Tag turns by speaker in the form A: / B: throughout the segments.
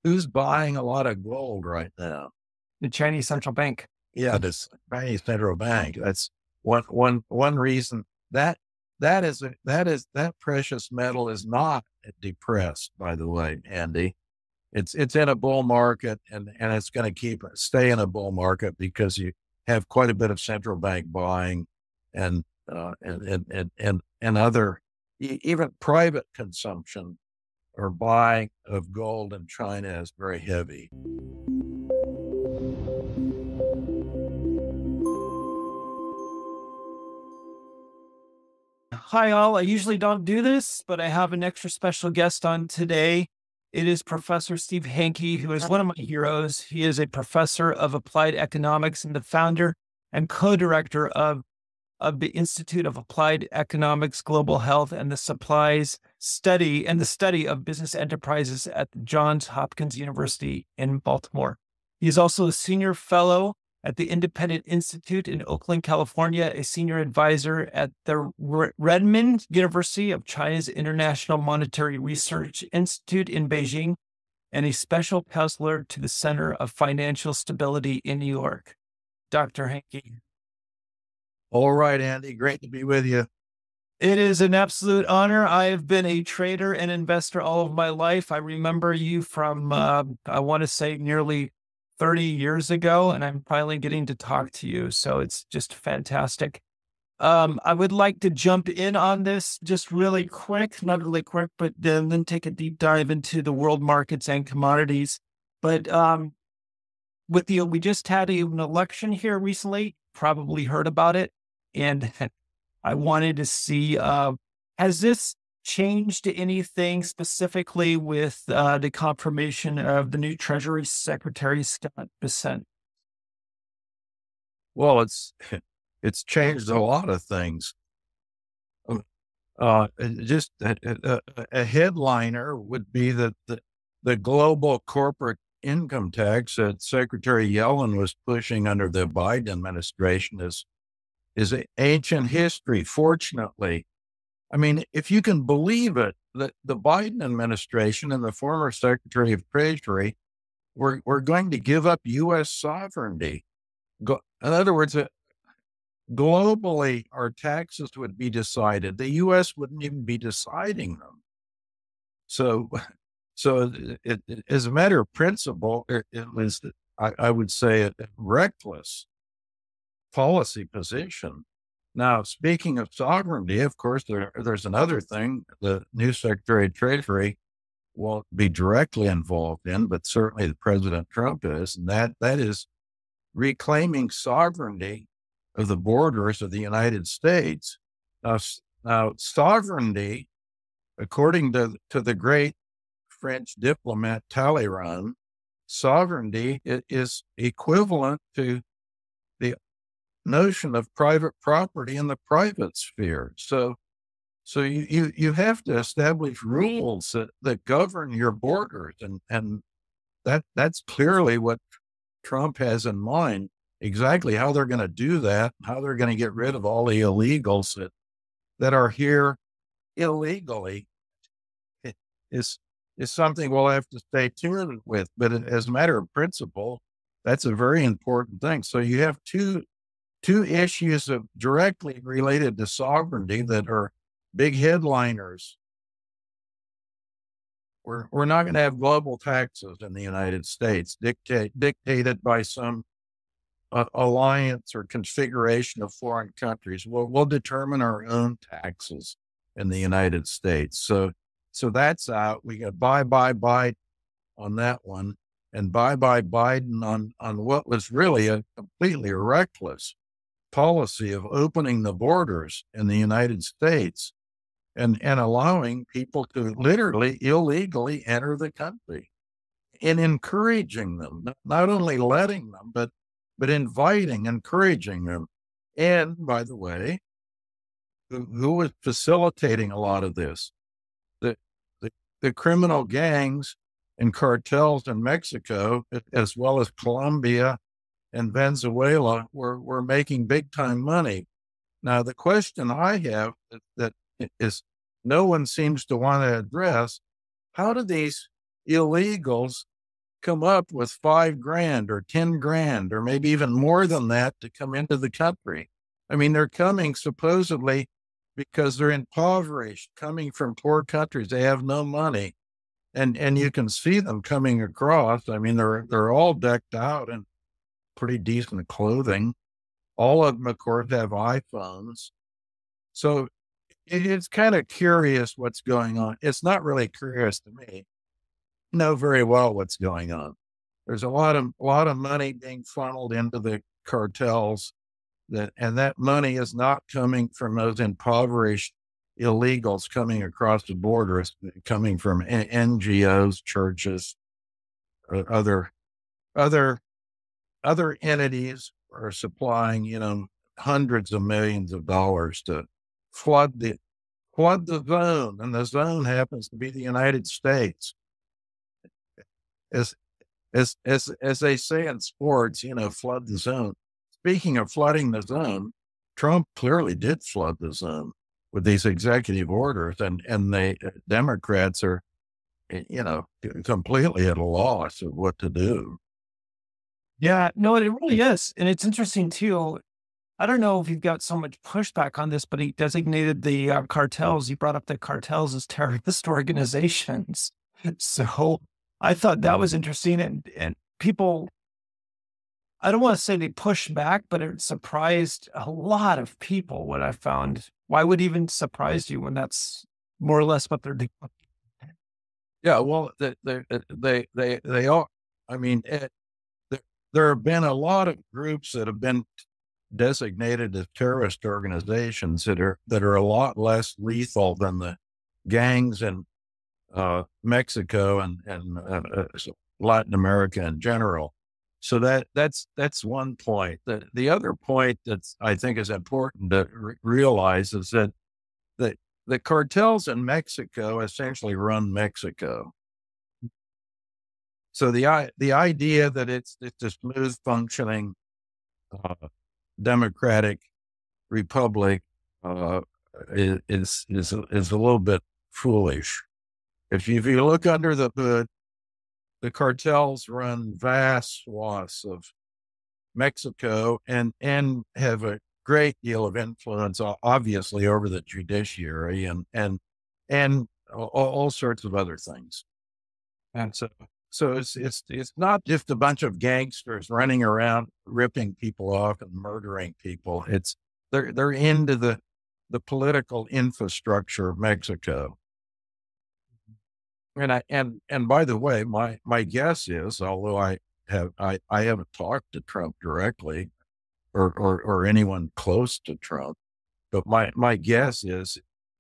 A: who's buying a lot of gold right now?
B: The Chinese central bank.
A: Yeah, this Chinese central bank. That's one reason that that precious metal is not depressed. By the way, Andy, it's in a bull market, and it's going to stay in a bull market because you have quite a bit of central bank buying, and and other even private consumption or buying of gold in China is very heavy.
B: Hi, all. I usually don't do this, but I have an extra special guest on today. It is Professor Steve Hanke, who is one of my heroes. He is a professor of applied economics and the founder and co-director of the Institute of Applied Economics, Global Health, and the study of business enterprises at the Johns Hopkins University in Baltimore. He is also a senior fellow at the Independent Institute in Oakland, California, a senior advisor at the Renmin University of China's International Monetary Research Institute in Beijing, and a special counselor to the Center of Financial Stability in New York. Dr. Hanke.
A: All right, Andy, great to be with you.
B: It is an absolute honor. I have been a trader and investor all of my life. I remember you from, I want to say nearly 30 years ago, and I'm finally getting to talk to you. So it's just fantastic. I would like to jump in on this just really quick, not really quick, but then take a deep dive into the world markets and commodities. But we just had an election here recently, probably heard about it. And I wanted to see, has this changed anything specifically with the confirmation of the new Treasury Secretary, Scott Bessent?
A: Well, it's changed a lot of things. Just a headliner would be that the global corporate income tax that Secretary Yellen was pushing under the Biden administration is ancient history. Fortunately, I mean, if you can believe it, the Biden administration and the former Secretary of Treasury were going to give up U.S. sovereignty. In other words, globally, our taxes would be decided. The U.S. wouldn't even be deciding them. So as a matter of principle, it was, I would say, a reckless policy position. Now, speaking of sovereignty, of course, there's another thing the new Secretary of Treasury won't be directly involved in, but certainly the President Trump is, and that is reclaiming sovereignty of the borders of the United States. Now sovereignty, according to the great French diplomat Talleyrand, sovereignty is equivalent to the notion of private property in the private sphere. So you have to establish rules that govern your borders, and that's clearly what Trump has in mind. Exactly how they're going to do that, how they're going to get rid of all the illegals that are here illegally is something we'll have to stay tuned with. But as a matter of principle, that's a very important thing. So you have two issues of directly related to sovereignty that are big headliners. We're not going to have global taxes in the United States dictated by some alliance or configuration of foreign countries. We'll determine our own taxes in the United States. So that's out. We got bye on that one, and bye Biden on what was really a completely reckless policy of opening the borders in the United States and allowing people to literally illegally enter the country and encouraging them, not only letting them, but inviting, encouraging them. And by the way, who was facilitating a lot of this? The criminal gangs and cartels in Mexico, as well as Colombia and Venezuela, were making big time money. Now, the question I have that is no one seems to want to address: how do these illegals come up with $5,000 or $10,000 or maybe even more than that to come into the country. I mean, they're coming supposedly because they're impoverished, coming from poor countries. They have no money. And you can see them coming across. I mean, they're all decked out in pretty decent clothing. All of them, of course, have iPhones. So it's kind of curious what's going on. It's not really curious to me. I know very well what's going on. There's a lot of money being funneled into the cartels, and that money is not coming from those impoverished illegals coming across the border. It's coming from NGOs, churches, other entities are supplying, hundreds of millions of dollars to flood the zone, and the zone happens to be the United States. As as they say in sports, flood the zone. Speaking of flooding the zone, Trump clearly did flood the zone with these executive orders, and the Democrats are, completely at a loss of what to do.
B: Yeah, no, it really is. And it's interesting too. I don't know if you've got so much pushback on this, but he designated the cartels. He brought up the cartels as terrorist organizations. So I thought that was interesting. And people, I don't want to say they pushed back, but it surprised a lot of people what I found. Why would it even surprise you when that's more or less what they're doing?
A: Yeah, well, they all. I mean, there have been a lot of groups that have been designated as terrorist organizations that are a lot less lethal than the gangs in Mexico and Latin America in general. So that's one point. The other point that's I think is important to realize is that the cartels in Mexico essentially run Mexico. So the idea that it's a smooth functioning democratic republic is a little bit foolish. If you look under the hood, the cartels run vast swaths of Mexico and have a great deal of influence, obviously, over the judiciary and all sorts of other things. And so it's not just a bunch of gangsters running around ripping people off and murdering people. They're into the political infrastructure of Mexico. And by the way, my guess is, although I haven't talked to Trump directly or anyone close to Trump, but my guess is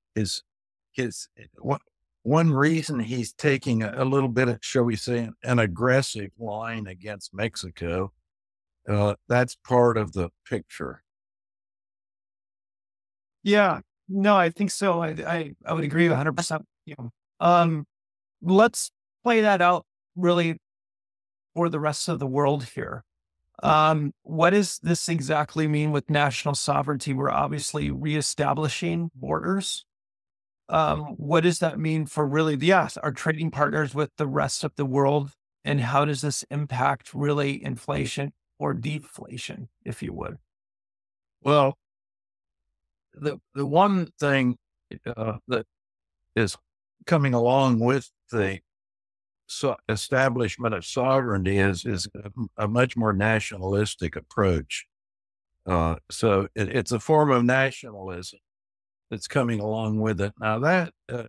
A: one reason he's taking a little bit of, shall we say, an aggressive line against Mexico. That's part of the picture.
B: Yeah, no, I think so. I would agree 100%. Let's play that out really for the rest of the world here. What does this exactly mean with national sovereignty? We're obviously reestablishing borders. What does that mean for really, our trading partners with the rest of the world? And how does this impact really inflation or deflation, if you would?
A: Well, the one thing that is coming along with the establishment of sovereignty is a much more nationalistic approach. So it's a form of nationalism that's coming along with it. Now that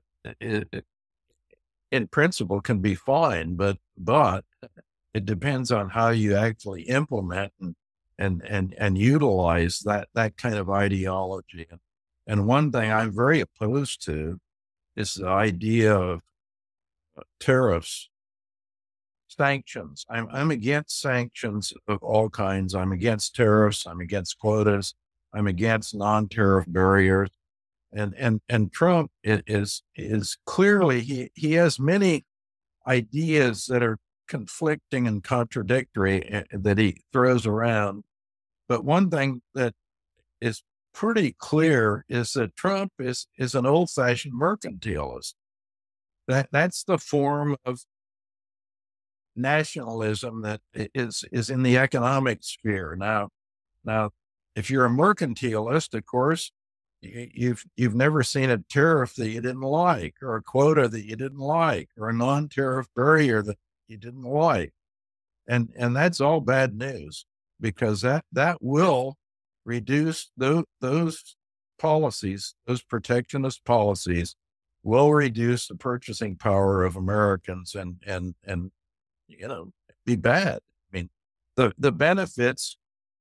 A: in principle can be fine, but it depends on how you actually implement and utilize that kind of ideology. And one thing I'm very opposed to is the idea of tariffs, sanctions. I'm against sanctions of all kinds. I'm against tariffs. I'm against quotas. I'm against non-tariff barriers. And Trump is clearly he has many ideas that are conflicting and contradictory that he throws around. But one thing that is pretty clear is that Trump is an old-fashioned mercantilist. That's the form of nationalism that is in the economic sphere. Now, if you're a mercantilist, of course, you've never seen a tariff that you didn't like, or a quota that you didn't like, or a non-tariff barrier that you didn't like, and that's all bad news, because that will reduce those policies, those protectionist policies, will reduce the purchasing power of Americans, and be bad. I mean, the benefits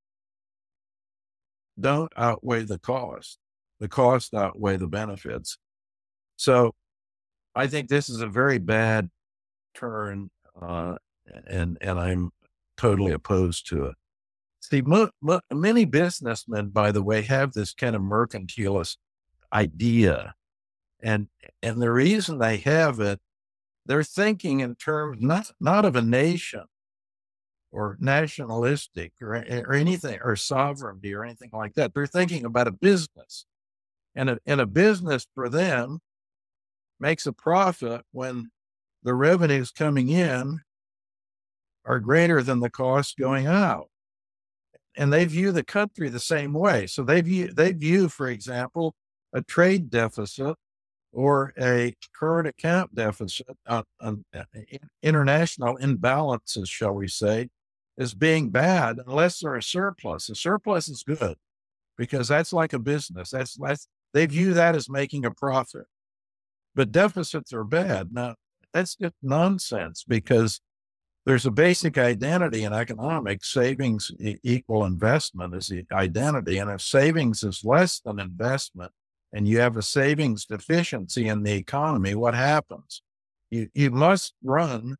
A: don't outweigh the cost. The cost outweigh the benefits. So I think this is a very bad turn, and I'm totally opposed to it. See, many businessmen, by the way, have this kind of mercantilist idea, and the reason they have it, they're thinking in terms not of a nation or nationalistic or anything, or sovereignty or anything like that. They're thinking about a business, and a business for them makes a profit when the revenues coming in are greater than the costs going out. And they view the country the same way. So they view, for example, a trade deficit or a current account deficit, international imbalances, shall we say, as being bad unless they're a surplus. A surplus is good because that's like a business. That's they view that as making a profit. But deficits are bad. Now, that's just nonsense, because there's a basic identity in economics. Savings equal investment is the identity. And if savings is less than investment and you have a savings deficiency in the economy, what happens? You must run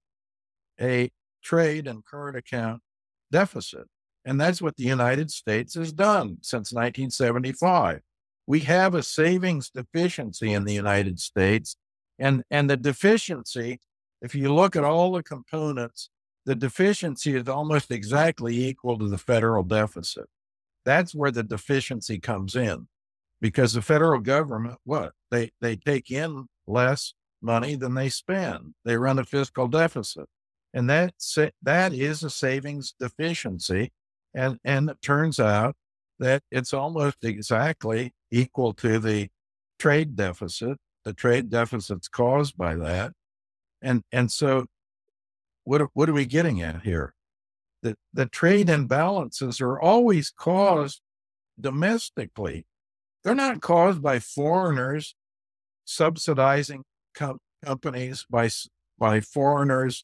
A: a trade and current account deficit. And that's what the United States has done since 1975. We have a savings deficiency in the United States. And the deficiency, if you look at all the components, the deficiency is almost exactly equal to the federal deficit. That's where the deficiency comes in, because the federal government, they take in less money than they spend. They run a fiscal deficit, and that is a savings deficiency. And it turns out that it's almost exactly equal to the trade deficit. The trade deficit's caused by that. And so what are we getting at here? The trade imbalances are always caused domestically. They're not caused by foreigners subsidizing companies, by foreigners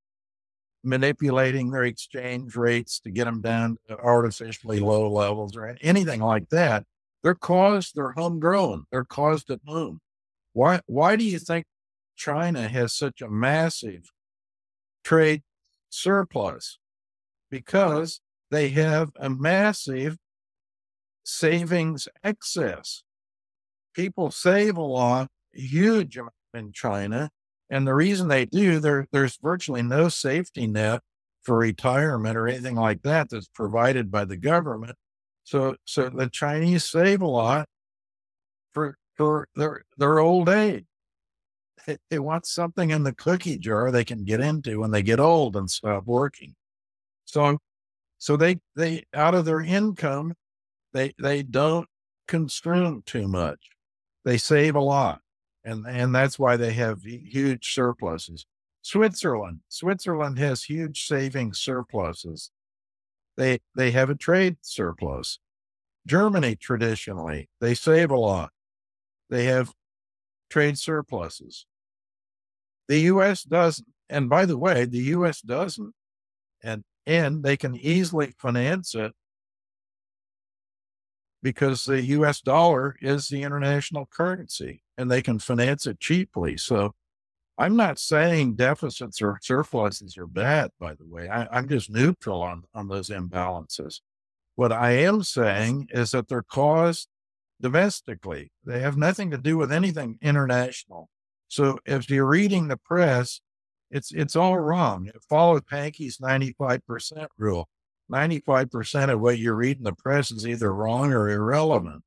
A: manipulating their exchange rates to get them down to artificially low levels or anything like that. They're homegrown. They're caused at home. Why do you think China has such a massive trade surplus? Because they have a massive savings excess. People save a lot, huge amount in China. And the reason they do, there's virtually no safety net for retirement or anything like that that's provided by the government. So the Chinese save a lot for their old age. They want something in the cookie jar they can get into when they get old and stop working. So they out of their income, they don't consume too much. They save a lot. And that's why they have huge surpluses. Switzerland has huge savings surpluses. They have a trade surplus. Germany, traditionally, they save a lot. They have trade surpluses. The U.S. doesn't. And by the way, the U.S. doesn't. And they can easily finance it because the U.S. dollar is the international currency, and they can finance it cheaply. So I'm not saying deficits or surpluses are bad, by the way. I'm just neutral on those imbalances. What I am saying is that they're caused domestically. They have nothing to do with anything international. So if you're reading the press, it's all wrong. It follows Pankey's 95% rule. 95% of what you read in the press is either wrong or irrelevant.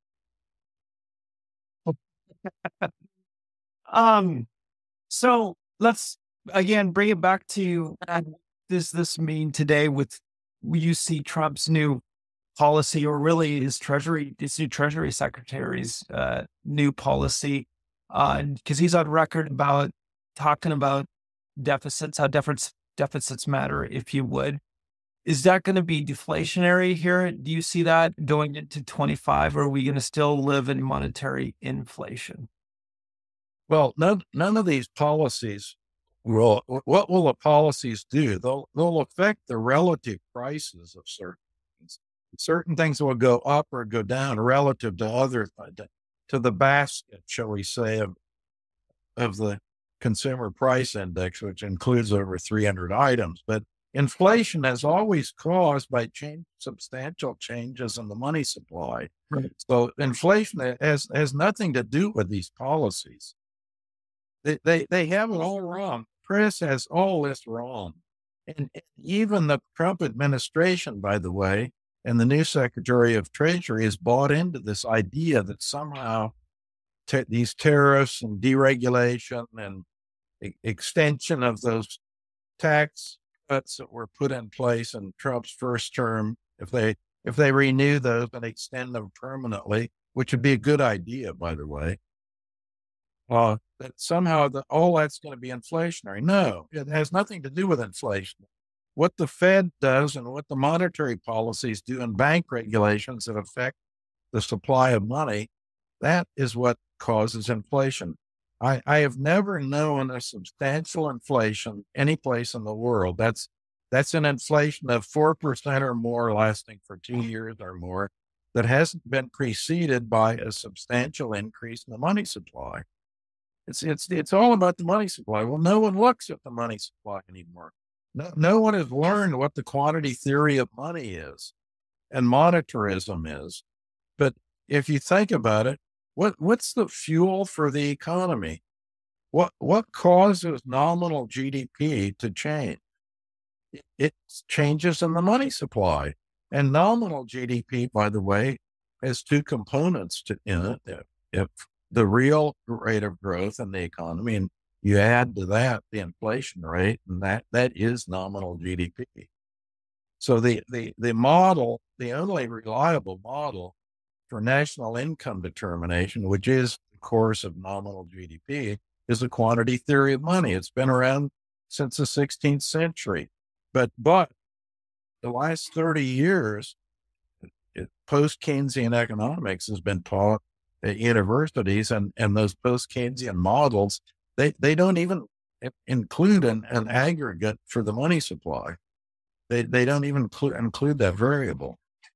B: So let's again bring it back to does this mean today with you see Trump's new policy, or really his new Treasury Secretary's new policy? Because he's on record about talking about deficits, how deficits matter, if you would. Is that going to be deflationary here? Do you see that going into 25, or are we going to still live in monetary inflation?
A: Well, none of these policies will. What will the policies do? They'll affect the relative prices of certain things. Certain things will go up or go down relative to other to the basket, shall we say, of the consumer price index, which includes over 300 items. But inflation is always caused by substantial changes in the money supply.
B: Right.
A: So inflation has nothing to do with these policies. They have it all wrong. Press has all this wrong. And even the Trump administration, by the way, and the new Secretary of Treasury has bought into this idea that somehow these tariffs and deregulation and extension of those tax cuts that were put in place in Trump's first term, if they renew those and extend them permanently, which would be a good idea, by the way, that somehow all that's going to be inflationary. No, it has nothing to do with inflation. What the Fed does and what the monetary policies do and bank regulations that affect the supply of money, that is what causes inflation. I have never known a substantial inflation any place in the world. That's an inflation of 4% or more lasting for 2 years or more that hasn't been preceded by a substantial increase in the money supply. It's all about the money supply. Well, no one looks at the money supply anymore. No one has learned what the quantity theory of money is and monetarism is. But if you think about it, what's the fuel for the economy? What causes nominal GDP to change? It changes in the money supply. And nominal GDP, by the way, has two components in it. If the real rate of growth in the economy, and you add to that the inflation rate, and that is nominal GDP. So the model, the only reliable model for national income determination, which is the course of nominal GDP, is the quantity theory of money. It's been around since the 16th century. But the last 30 years, post-Keynesian economics has been taught at universities, and those post-Keynesian models, they don't even include an aggregate for the money supply. They don't even include that variable.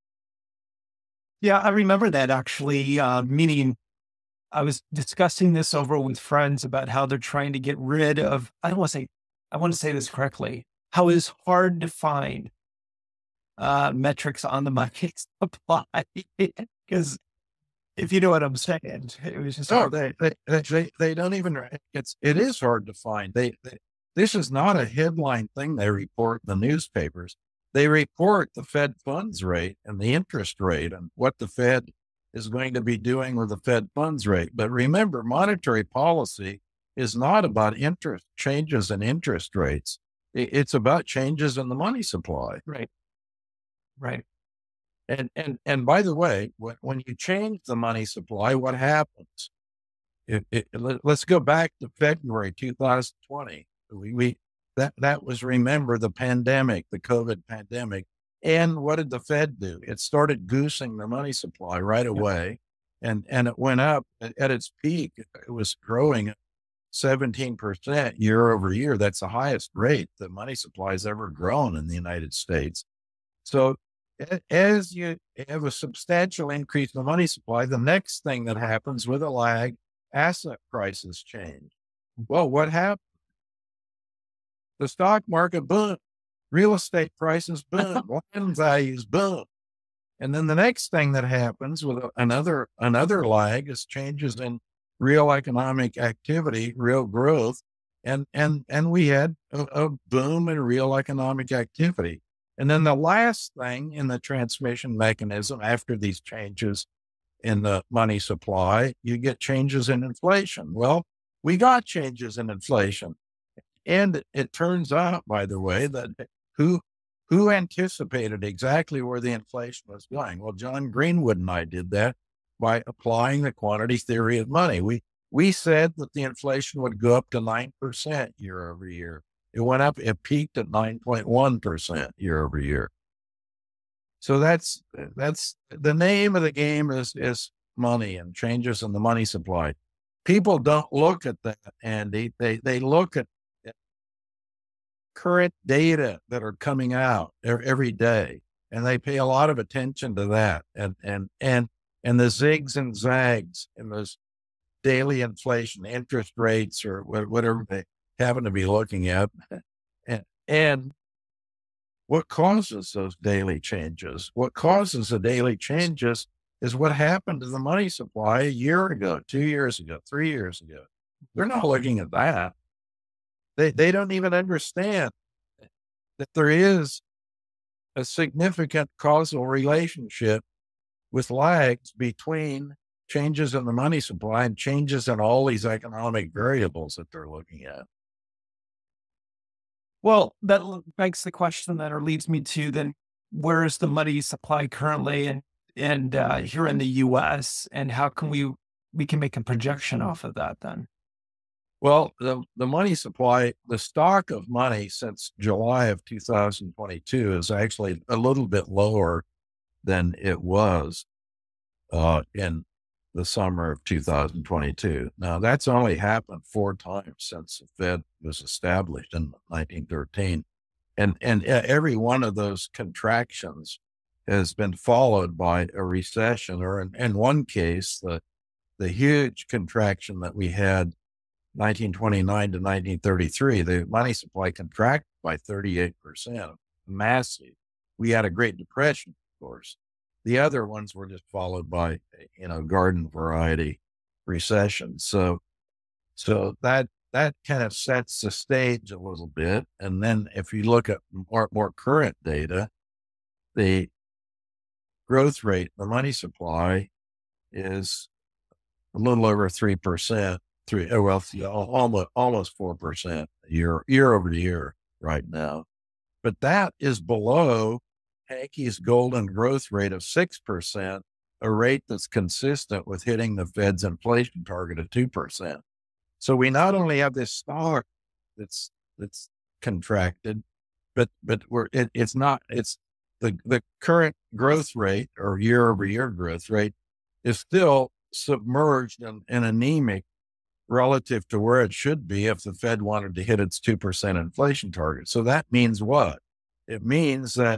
B: Yeah, I remember that actually, meaning I was discussing this over with friends about how they're trying to get rid of, I want to say this correctly, how it's hard to find metrics on the money supply. Because if you know what I'm saying, it was just hard.
A: They don't even, it is hard to find. This is not a headline thing they report in the newspapers. They report the Fed funds rate and the interest rate and what the Fed is going to be doing with the Fed funds rate. But remember, monetary policy is not about changes in interest rates. It's about changes in the money supply.
B: Right. Right.
A: And by the way, when you change the money supply, what happens? Let's go back to February 2020. That was, remember, the pandemic, the COVID pandemic. And what did the Fed do? It started goosing the money supply right away. And it went up at its peak. It was growing 17% year over year. That's the highest rate the money supply has ever grown in the United States. So as you have a substantial increase in the money supply, the next thing that happens with a lag, asset prices change. Well, what happened? The stock market boom, real estate prices boom, land values boom. And then the next thing that happens with another lag is changes in real economic activity, real growth. And we had a boom in real economic activity. And then the last thing in the transmission mechanism after these changes in the money supply, you get changes in inflation. Well, we got changes in inflation. And it turns out, by the way, that who who anticipated exactly where the inflation was going? Well, John Greenwood and I did that by applying the quantity theory of money. We said that the inflation would go up to 9% year over year. It went up, it peaked at 9.1% year over year. So that's the name of the game is money and changes in the money supply. People don't look at that, Andy. They look at current data that are coming out every day, and they pay a lot of attention to that, and the zigs and zags in those daily inflation, interest rates, or whatever they happen to be looking at, and what causes those daily changes? What causes the daily changes is what happened to the money supply a year ago, 2 years ago, 3 years ago. They're not looking at that. They don't even understand that there is a significant causal relationship with lags between changes in the money supply and changes in all these economic variables that they're looking at.
B: Well, that begs the question that, or leads me to then, where is the money supply currently and here in the U.S. and how can we can make a projection off of that then?
A: Well, the money supply, the stock of money since July of 2022 is actually a little bit lower than it was in the summer of 2022. Now, that's only happened 4 times since the Fed was established in 1913. And every one of those contractions has been followed by a recession, or in one case, the huge contraction that we had 1929 to 1933, the money supply contracted by 38%, massive. We had a Great Depression, of course. The other ones were just followed by, garden variety recession. So that kind of sets the stage a little bit. And then if you look at more current data, the growth rate, the money supply is a little over 3%, almost 4% year over year right now. But that is below Hankey's golden growth rate of 6%, a rate that's consistent with hitting the Fed's inflation target of 2%. So we not only have this stock that's contracted, but it's the current growth rate, or year over year growth rate, is still submerged and anemic relative to where it should be if the Fed wanted to hit its 2% inflation target. So that means what? It means that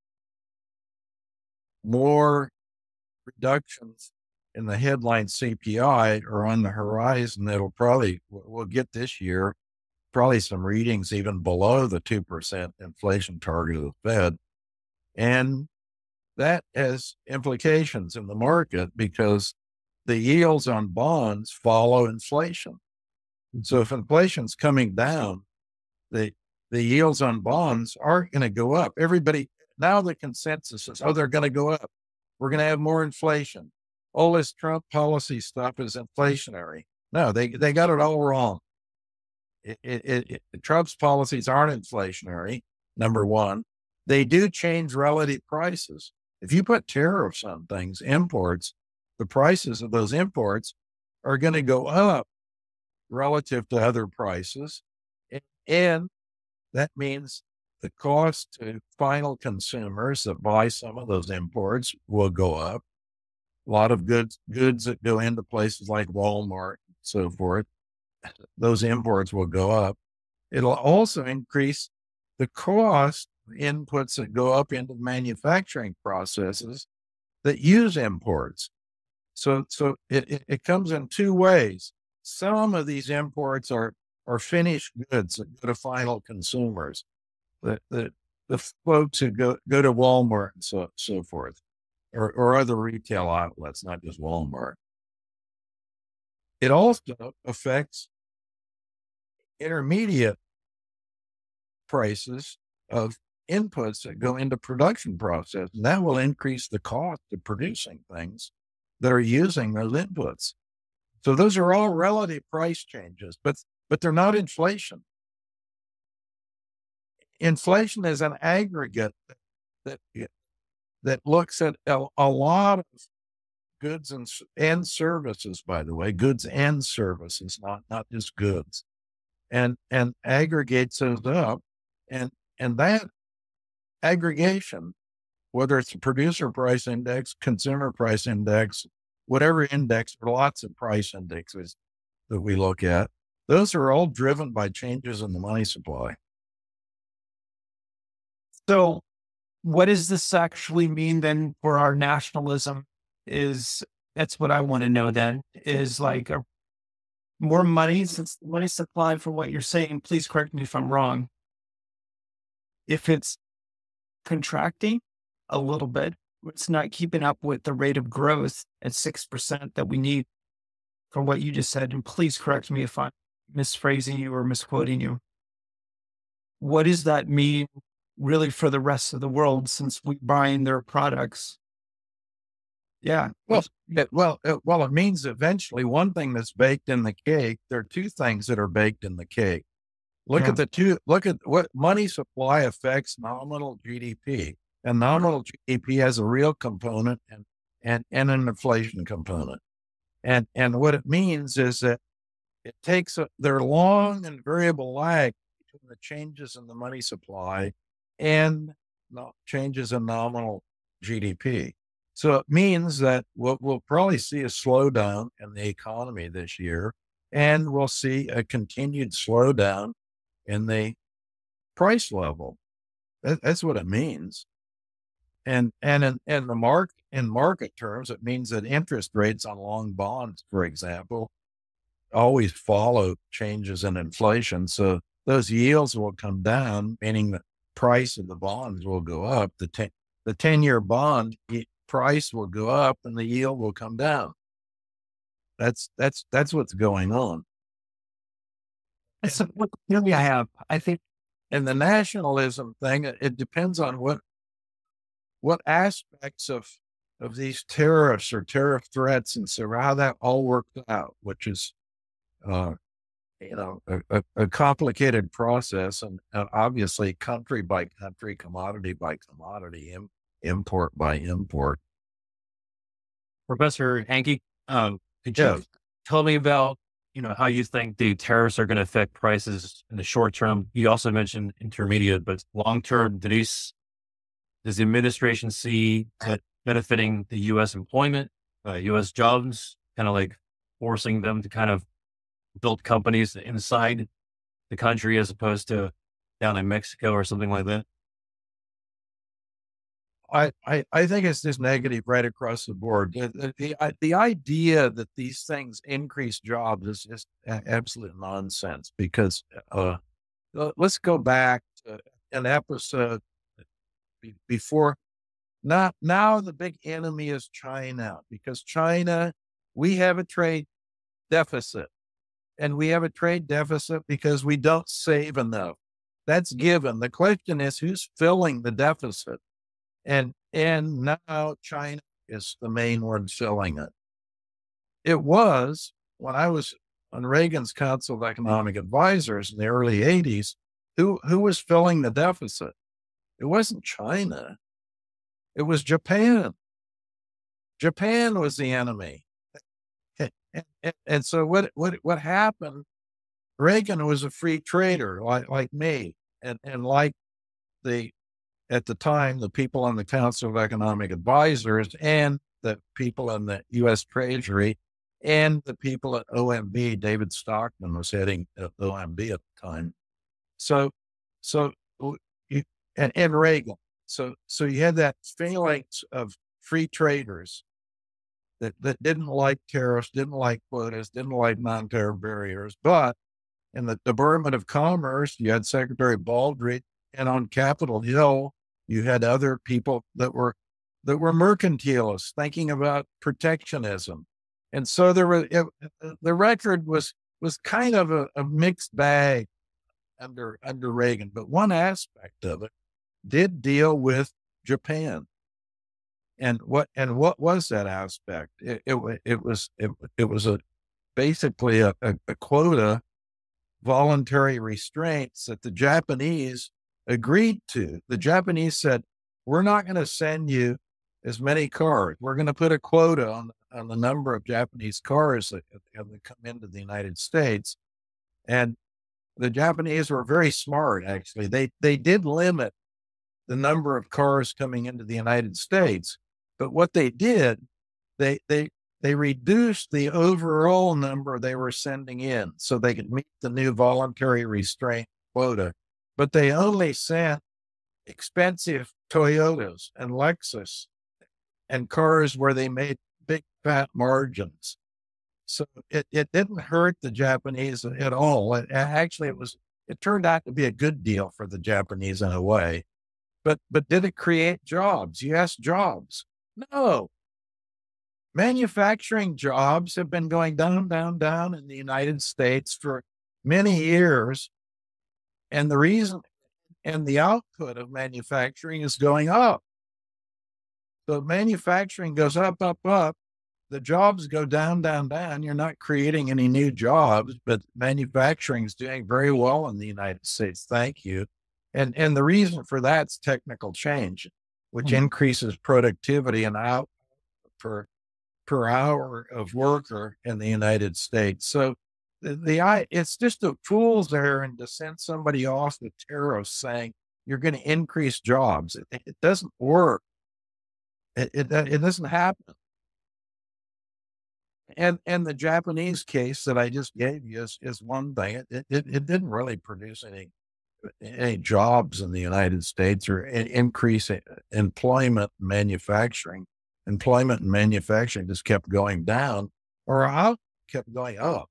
A: more reductions in the headline CPI are on the horizon. We'll get this year, probably some readings even below the 2% inflation target of the Fed. And that has implications in the market because the yields on bonds follow inflation. So if inflation's coming down, the yields on bonds aren't going to go up. Now the consensus is, they're going to go up. We're going to have more inflation. All this Trump policy stuff is inflationary. No, they got it all wrong. Trump's policies aren't inflationary, number one. They do change relative prices. If you put tariffs on things, imports, the prices of those imports are going to go up relative to other prices. And that means the cost to final consumers that buy some of those imports will go up. A lot of goods that go into places like Walmart and so forth, those imports will go up. It'll also increase the cost of inputs that go up into manufacturing processes that use imports. So it comes in 2 ways. Some of these imports are finished goods that go to final consumers, the folks who go to Walmart and so forth, or other retail outlets, not just Walmart. It also affects intermediate prices of inputs that go into production process, and that will increase the cost of producing things that are using those inputs. So those are all relative price changes, but they're not inflation. inflation is an aggregate that that looks at a lot of goods and services, by the way, goods and services, not just goods, and aggregates those up, and that aggregation, whether it's a producer price index, consumer price index, whatever index, or lots of price indexes that we look at, those are all driven by changes in the money supply.
B: So what does this actually mean then for our nationalism? That's what I want to know then, is like more money, since the money supply, for what you're saying, please correct me if I'm wrong. If it's contracting a little bit, it's not keeping up with the rate of growth at 6% that we need, from what you just said. And please correct me if I'm misphrasing you or misquoting you. What does that mean really for the rest of the world, since we're buying their products? Yeah.
A: Well, it means eventually one thing that's baked in the cake. There are two things that are baked in the cake. Look at what money supply affects nominal GDP, and nominal GDP has a real component and an inflation component. And what it means is that it takes their long and variable lag between the changes in the money supply and changes in nominal GDP. So it means that we'll probably see a slowdown in the economy this year, and we'll see a continued slowdown in the price level. That's what it means. And in market terms, it means that interest rates on long bonds, for example, always follow changes in inflation. So those yields will come down, meaning the price of the bonds will go up. The 10-year bond price will go up and the yield will come down. That's what's going on.
B: That's what theory I have. I think,
A: and the nationalism thing, it depends on what aspects of these tariffs or tariff threats, and so how that all works out, which is a complicated process, and obviously country by country, commodity by commodity, import by import.
C: Professor Hanke, could you tell me about how you think the tariffs are going to affect prices in the short term? You also mentioned intermediate, but long term, does the administration see that benefiting the U.S. employment, U.S. jobs, kind of like forcing them to kind of build companies inside the country as opposed to down in Mexico or something like that?
A: I think it's just negative right across the board. The idea that these things increase jobs is just absolute nonsense, because let's go back to an episode before. Now the big enemy is China, because China, we have a trade deficit, and we have a trade deficit because we don't save enough. That's given. The question is, who's filling the deficit? And now China is the main one filling it. It was, when I was on Reagan's Council of Economic Advisors in the early 80s, who was filling the deficit? It wasn't China. It was Japan. Japan was the enemy. And so what happened? Reagan was a free trader like me, and like at the time, the people on the Council of Economic Advisors, and the people in the U.S. Treasury, and the people at OMB. David Stockman was heading OMB at the time. And Reagan. So you had that phalanx of free traders that didn't like tariffs, didn't like quotas, didn't like non-tariff barriers. But in the Department of Commerce, you had Secretary Baldrige, and on Capitol Hill, you had other people that were mercantilists, thinking about protectionism. And so the record was kind of a mixed bag under Reagan, but one aspect of it did deal with Japan. And what was that aspect? It was basically a quota, voluntary restraints that the Japanese agreed to. The Japanese said, we're not going to send you as many cars. We're going to put a quota on the number of Japanese cars that come into the United States. And the Japanese were very smart, actually. They did limit the number of cars coming into the United States, but what they did, they reduced the overall number they were sending in so they could meet the new voluntary restraint quota. But they only sent expensive Toyotas and Lexus and cars where they made big fat margins. So it didn't hurt the Japanese at all. Actually, it turned out to be a good deal for the Japanese in a way. But did it create jobs? Yes, jobs. No. Manufacturing jobs have been going down, down, down in the United States for many years. And the reason and the output of manufacturing is going up. So manufacturing goes up, up, up. The jobs go down, down, down. You're not creating any new jobs, but manufacturing is doing very well in the United States. Thank you. And the reason for that's technical change, which increases productivity and output per hour of worker in the United States. So it's just a fool's errand to send somebody off the tariffs saying you're going to increase jobs. It doesn't work. It doesn't happen. And the Japanese case that I just gave you is one thing. It didn't really produce any jobs in the United States or increase employment and manufacturing. Employment and manufacturing just kept going down, or out kept going up.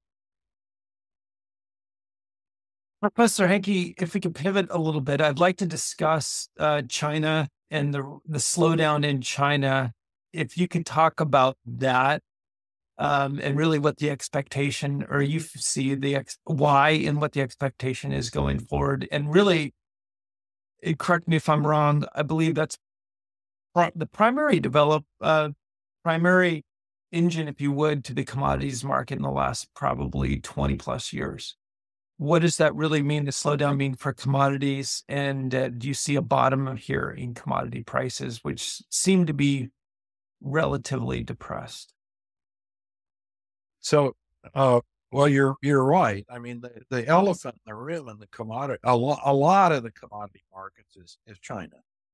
B: Professor Hanke, if we could pivot a little bit, I'd like to discuss China and the slowdown in China. If you could talk about that and really what the expectation, or you see why and what the expectation is going forward. And really, correct me if I'm wrong, I believe that's the primary engine, if you would, to the commodities market in the last probably 20 plus years. What does that really mean? The slowdown mean for commodities? And do you see a bottom here in commodity prices, which seem to be relatively depressed?
A: So, well, you're right. I mean, the elephant in the room in the commodity, a lot of the commodity markets is China.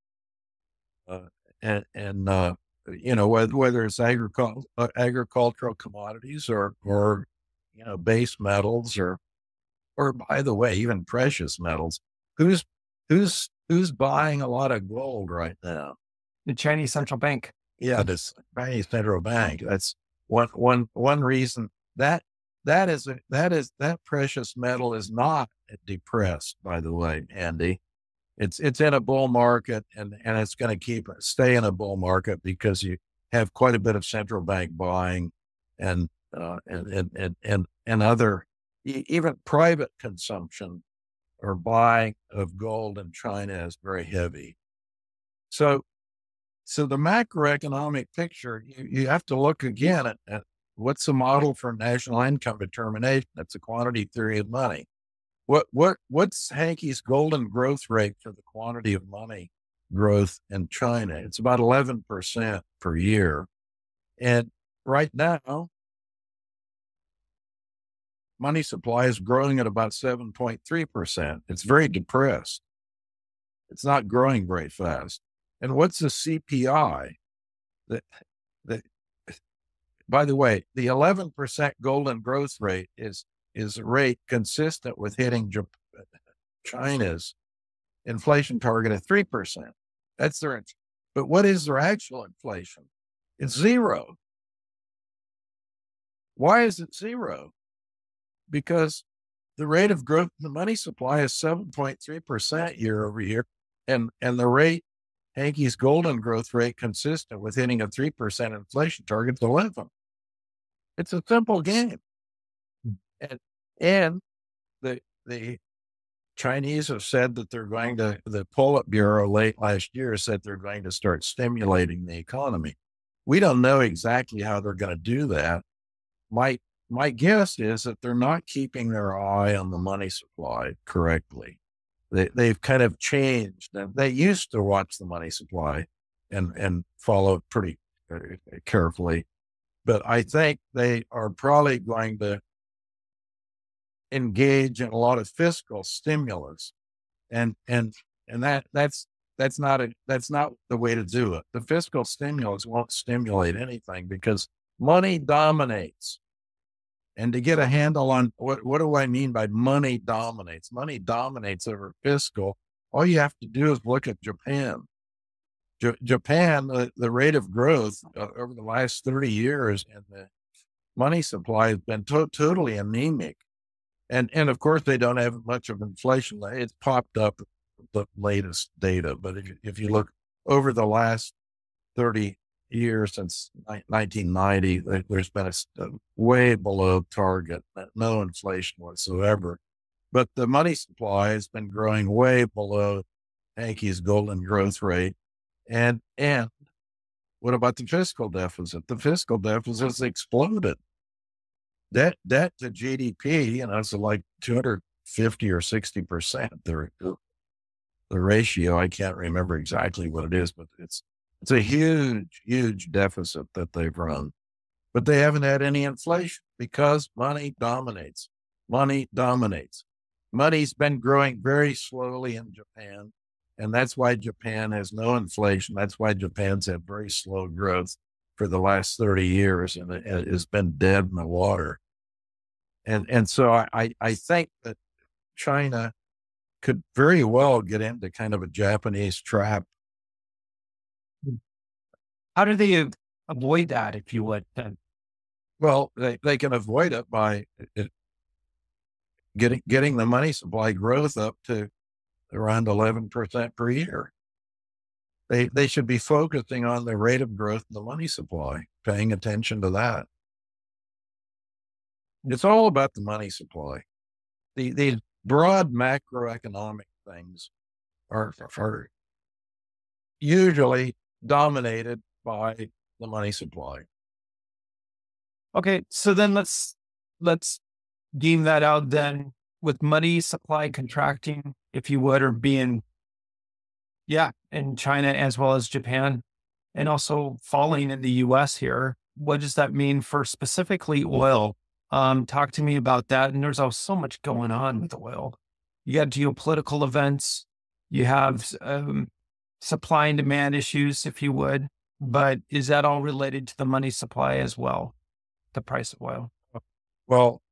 A: Whether it's agricultural commodities or base metals or by the way, even precious metals. Who's buying a lot of gold right now?
B: The Chinese central bank.
A: Yeah, the Chinese central bank. That's one reason that precious metal is not depressed. By the way, Andy, it's in a bull market and it's going to stay in a bull market because you have quite a bit of central bank buying and other. Even private consumption or buying of gold in China is very heavy. So the macroeconomic picture, you have to look again at what's the model for national income determination. That's the quantity theory of money. What's Hanke's golden growth rate for the quantity of money growth in China? It's about 11% per year. And right now, money supply is growing at about 7.3%. It's very depressed. It's not growing very fast. And what's the CPI? By the way, the 11% golden growth rate is a rate consistent with hitting China's inflation target of 3%. That's but what is their actual inflation? It's zero. Why is it zero? Because the rate of growth in the money supply is 7.3% year over year. And the rate, Hanke's golden growth rate consistent with hitting a 3% inflation target is 11. It's a simple game. And the Chinese have said that they're going to, the Politburo late last year said they're going to start stimulating the economy. We don't know exactly how they're going to do that. My guess is that they're not keeping their eye on the money supply correctly. they've kind of changed. They used to watch the money supply and follow it pretty carefully, but I think they are probably going to engage in a lot of fiscal stimulus, and that's not the way to do it. The fiscal stimulus won't stimulate anything because money dominates. And to get a handle on what do I mean by money dominates? Money dominates over fiscal. All you have to do is look at Japan. Japan, the rate of growth over the last 30 years in the money supply has been totally anemic. And of course, they don't have much of inflation. It's popped up the latest data. But if you look over the last 30 years since 1990, there's been a way below target, no inflation whatsoever. But the money supply has been growing way below Hankey's golden growth rate. And what about the fiscal deficit? The fiscal deficit has exploded. Debt to GDP, it's like 250 or 60%. The ratio, I can't remember exactly what it is, but it's a huge deficit that they've run. But they haven't had any inflation because money dominates. Money dominates. Money's been growing very slowly in Japan, and that's why Japan has no inflation. That's why Japan's had very slow growth for the last 30 years, and it has been dead in the water. And so I think that China could very well get into kind of a Japanese trap.
B: How do they avoid that, if you would?
A: Well, they can avoid it by getting the money supply growth up to around 11% per year. They should be focusing on the rate of growth in the money supply, paying attention to that. It's all about the money supply. These broad macroeconomic things are usually dominated by the money supply.
B: Okay, so then let's deem that out then with money supply contracting, if you would, or being, in China as well as Japan, and also falling in the US here. What does that mean for specifically oil? Talk to me about that. And there's also so much going on with oil. You got geopolitical events, you have supply and demand issues, if you would, but is that all related to the money supply as well, the price of oil?
A: Well,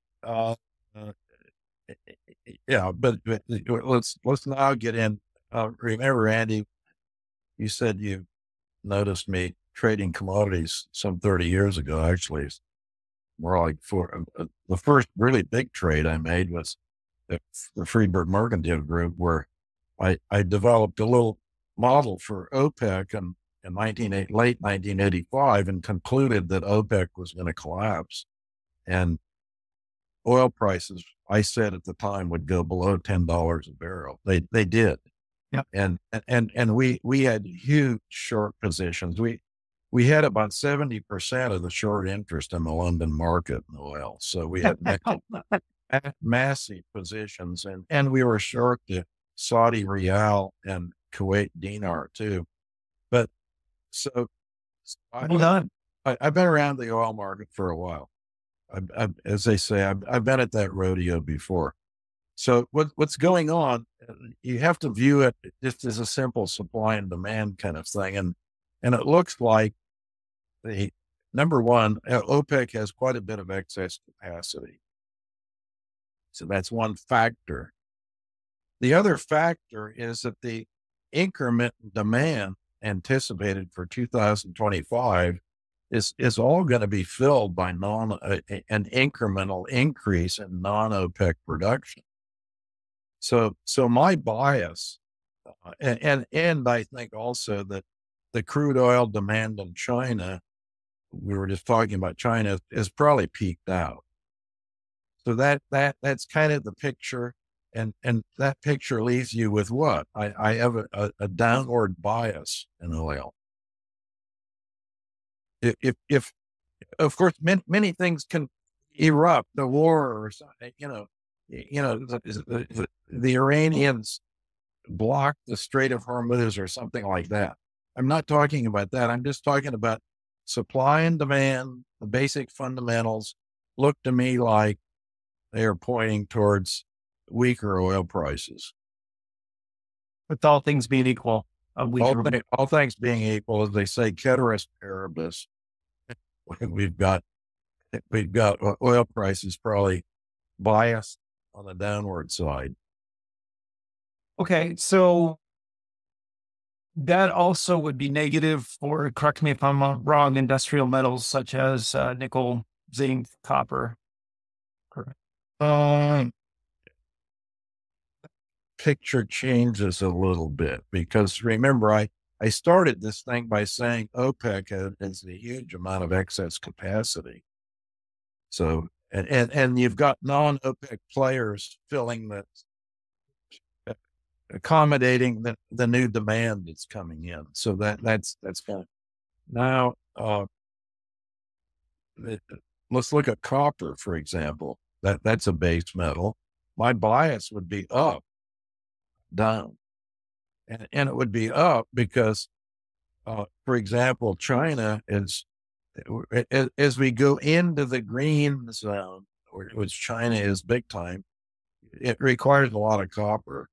A: yeah, but let's now get in. Remember, Andy, you said you noticed me trading commodities some 30 years ago. Actually, it's more like the first really big trade I made was the Friedberg Mercantile Group, where I developed a little model for OPEC in late 1985 and concluded that OPEC was going to collapse. And oil prices, I said at the time, would go below $10 a barrel. They did.
B: Yep.
A: And we had huge short positions. We had about 70% of the short interest in the London market in oil. So we had massive positions, and we were short the Saudi Riyal and Kuwait dinar too. But so I've been around the oil market for a while. As they say, I've been at that rodeo before. So what's going on, you have to view it just as a simple supply and demand kind of thing. And it looks like number one, OPEC has quite a bit of excess capacity. So that's one factor. The other factor is that the increment in demand anticipated for 2025 is all going to be filled by an incremental increase in non-OPEC production. So my bias, and I think also that the crude oil demand in China, we were just talking about China, is probably peaked out. So that's kind of the picture. And that picture leaves you with what? I have a downward bias in oil. If of course, many things can erupt, the war or something, the Iranians block the Strait of Hormuz or something like that. I'm not talking about that. I'm just talking about supply and demand. The basic fundamentals look to me like they are pointing towards weaker oil prices.
B: With all things being equal,
A: All things being equal, as they say, ceteris paribus, we've got oil prices probably biased on the downward side.
B: Okay, so that also would be negative for, correct me if I'm wrong, industrial metals such as nickel, zinc, copper. Correct.
A: Picture changes a little bit because remember, I started this thing by saying OPEC has a huge amount of excess capacity. So, and you've got non-OPEC players filling the, accommodating the new demand that's coming in. So that's fine. Now, let's look at copper, for example. That's a base metal. My bias would be up, down. And it would be up because, for example, China is, as we go into the green zone, which China is big time, it requires a lot of copper.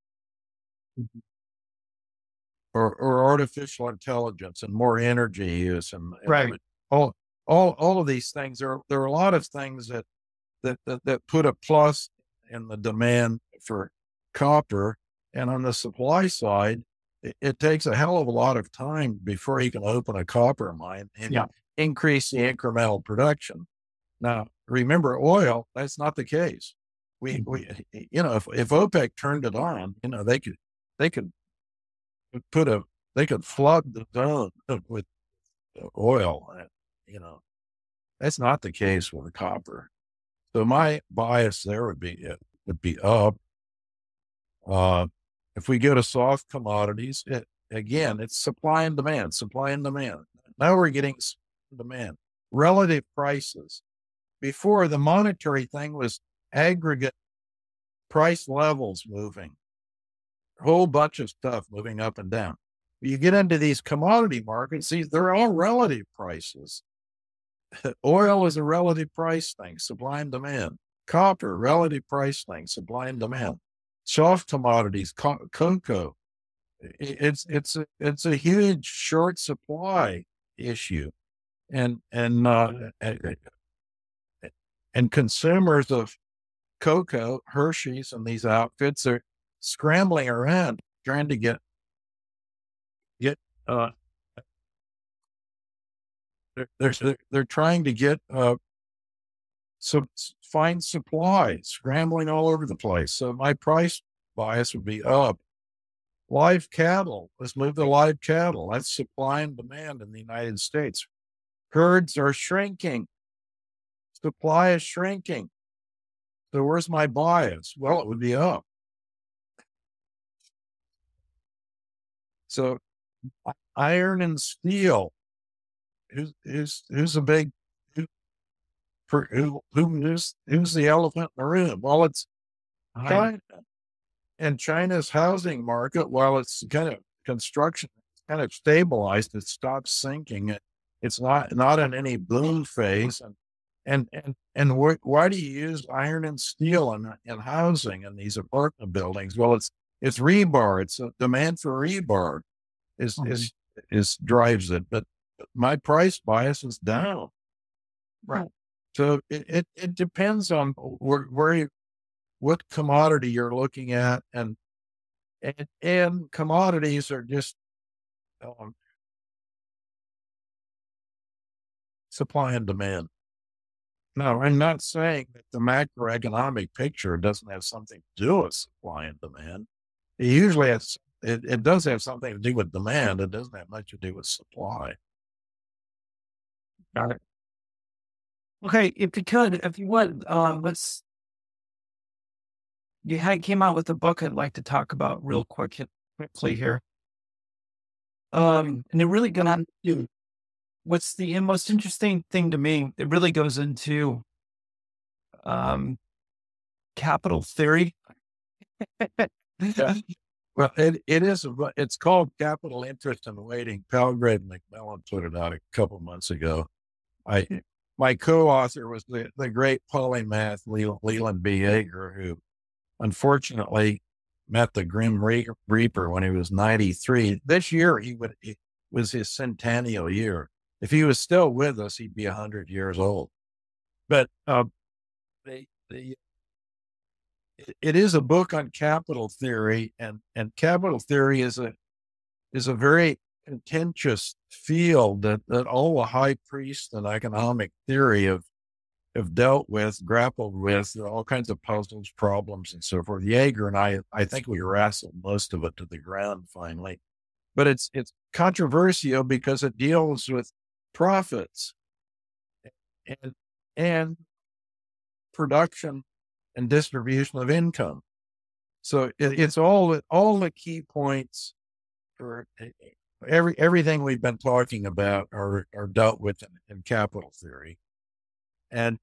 A: Or artificial intelligence and more energy use and
B: Right.
A: all of these things. There are a lot of things that put a plus in the demand for copper. And on the supply side, it takes a hell of a lot of time before you can open a copper mine and increase the incremental production. Now, remember oil, that's not the case. We if OPEC turned it on, they could flood the zone with oil. That's not the case with copper. So my bias there would be up. If we go to soft commodities, it's supply and demand. Now we're getting demand, relative prices. Before, the monetary thing was aggregate price levels moving, a whole bunch of stuff moving up and down. You get into these commodity markets, they're all relative prices. Oil is a relative price thing, supply and demand. Copper, relative price thing, supply and demand. Soft commodities, cocoa, it's a huge short supply issue, and consumers of cocoa, Hershey's, and these outfits are scrambling around trying to get they're trying to get find supply, scrambling all over the place. So my price bias would be up. Live cattle, let's move to live cattle. That's supply and demand in the United States. Herds are shrinking. Supply is shrinking. So where's my bias? Well, it would be up. So iron and steel, who's a big, who's the elephant in the room? Well, it's China. And China's housing market, while it's kind of construction, kind of stabilized, it stopped sinking. It's not in any boom phase. And why do you use iron and steel in housing in these apartment buildings? Well, it's rebar. It's a demand for rebar is drives it. But my price bias is down.
B: Right.
A: So it depends on what commodity you're looking at, and commodities are just supply and demand. No, I'm not saying that the macroeconomic picture doesn't have something to do with supply and demand. It usually has. It does have something to do with demand. It doesn't have much to do with supply.
B: Got it. Okay, if you would, came out with a book I'd like to talk about real quickly here. And it really got into what's the most interesting thing to me. It really goes into capital theory.
A: Well, it's called Capital Interest and Waiting. Palgrave Macmillan put it out a couple months ago. I, my co-author was the great polymath Leland B. Yeager, who unfortunately met the Grim Reaper when he was 93. This year, it was his centennial year. If he was still with us, he'd be 100 years old. But it is a book on capital theory, and capital theory is a very contentious field that all the high priests in economic theory have dealt with, grappled with, all kinds of puzzles, problems, and so forth. Yeager and I think we wrestled most of it to the ground finally. But it's controversial because it deals with profits and production and distribution of income. So it's all the key points for everything we've been talking about are dealt with in capital theory. And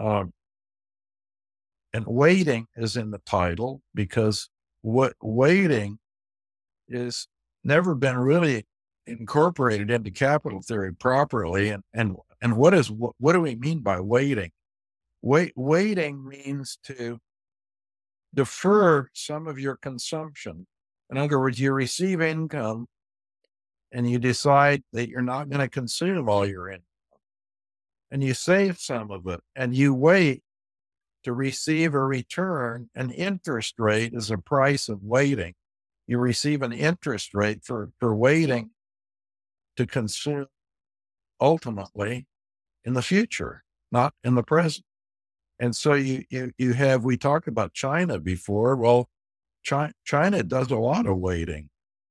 A: waiting is in the title because what waiting is never been really incorporated into capital theory properly. And what do we mean by waiting? Waiting means to defer some of your consumption. In other words, you receive income and you decide that you're not going to consume all your income, and you save some of it, and you wait to receive a return. An interest rate is a price of waiting. You receive an interest rate for waiting to consume ultimately in the future, not in the present. And so you have, we talked about China before. Well, China does a lot of waiting.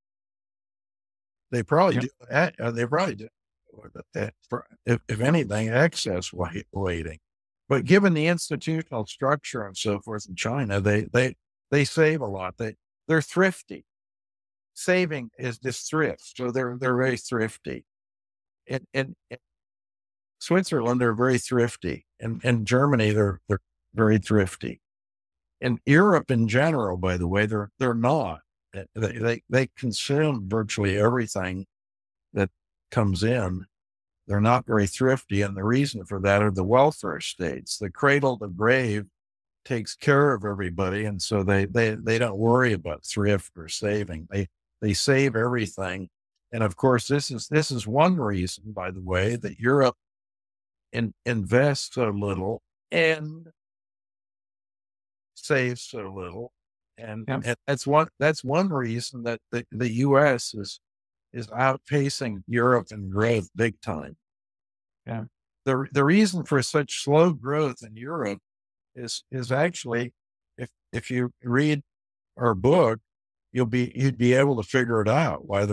A: They probably do. They probably do. If anything, excess waiting. But given the institutional structure and so forth in China, they save a lot. They're thrifty. Saving is just thrift, so they're very thrifty. In Switzerland, they're very thrifty. In Germany, they're very thrifty. In Europe in general, by the way, they're not. They consume virtually everything that comes in. They're not very thrifty, and the reason for that are the welfare states. The cradle to grave takes care of everybody, and so they don't worry about thrift or saving. They save everything, and of course, this is one reason, by the way, that Europe invests so little and saves so little. And that's one reason that the U.S. is outpacing Europe in growth big time.
B: Yeah.
A: The reason for such slow growth in Europe is actually, if you read our book, you'd be able to figure it out why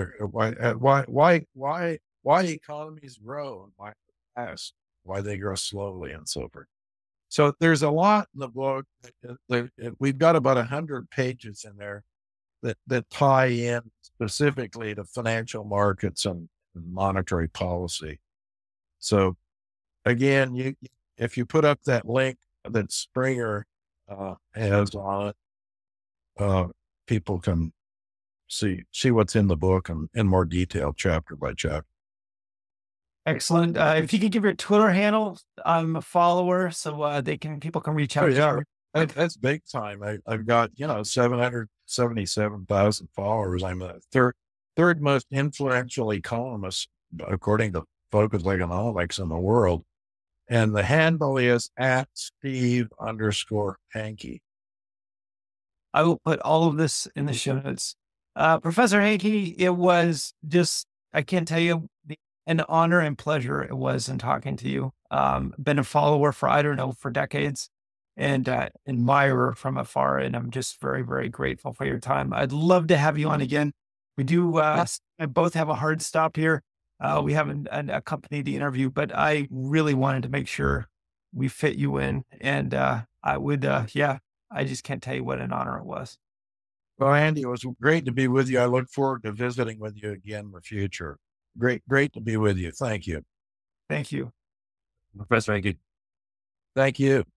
A: economies grow and why they grow slowly and so forth. So there's a lot in the book. We've got about 100 pages in there that tie in specifically to financial markets and monetary policy. So again, if you put up that link that Springer has on it, people can see what's in the book in more detail, chapter by chapter.
B: Excellent. If you could give your Twitter handle, I'm a follower, so people can reach out.
A: Oh, yeah, that's big time. I've got 777,000 followers. I'm the third most influential economist according to Focus Economics in the world, and the handle is @Steve_Hanke.
B: I will put all of this in the show notes. Professor Hanke, it was just, I can't tell you an honor and pleasure it was in talking to you. Been a follower for decades, and admirer from afar. And I'm just very, very grateful for your time. I'd love to have you on again. We do both have a hard stop here. We haven't accompanied the interview, but I really wanted to make sure we fit you in. And I would, I just can't tell you what an honor it was.
A: Well, Andy, it was great to be with you. I look forward to visiting with you again in the future. Great to be with you. Thank you.
B: Thank you.
C: Professor Hanke.
A: Thank you.